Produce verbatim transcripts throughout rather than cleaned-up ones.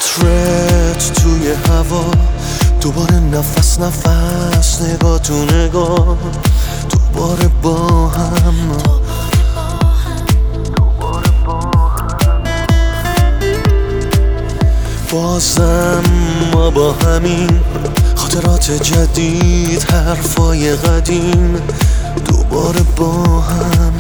عطرت توی هوا، دوباره نفس نفس، نگاه تو نگاه، دوباره با هم بازم ما با همین خاطرات جدید، حرفای قدیم، دوباره با هم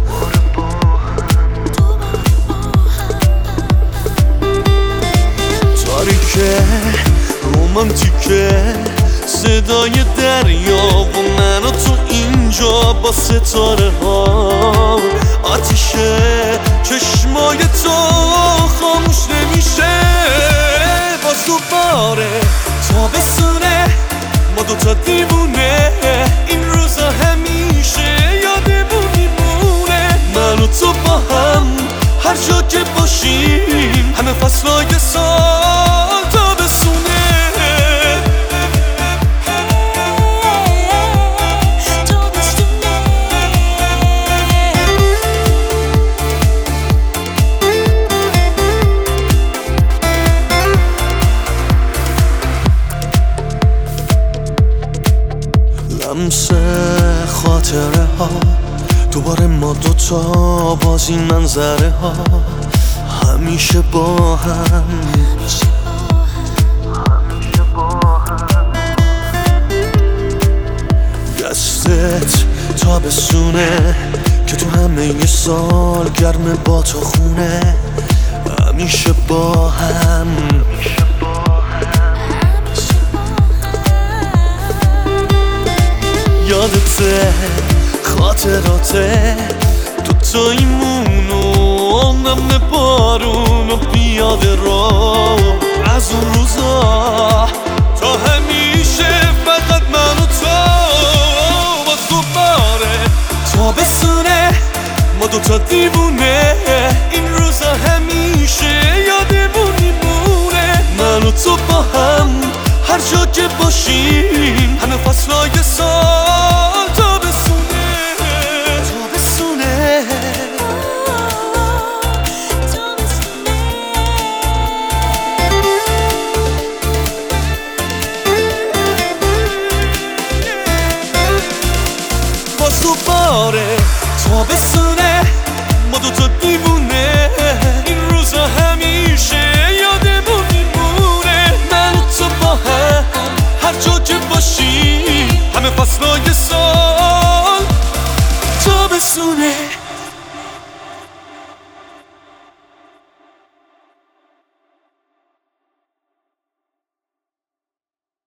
تاریکه رومانتیکه، صدای دریا و من و تو اینجا با ستاره ها، آتیشه چشمای تو خاموش نمیشه. باز دوباره تابستونه، ما دوتا دیوونه، این روزا همیشه یادمون میمونه. من و تو با هم هر جا که باشیم، همه فصلای سال تابستونه. لمس خاطره ها، دوباره ما دوتا باز این منظره ها، همیشه با هم دستت تابستونه که تو همه ی سال گرم با تو خونه، همیشه با هم یادته خاطراته، دوتاییمون و نم بارون و پیاده رو، از اون روزا تا همیشه فقط من و تو. باز دوباره تابستونه، ما دوتا دیوونه، این روزا همیشه یادمون میمونه. من و تو با هم هر جا که باشیم، همه فصلای سال تابستونه تابستونه. باز دوباره تابستونه، ما دوتا دیوونه، این روزا همیشه یادمون میمونه. من و تو با هم هر جا که باشیم، همه فصلای سال تابستونه.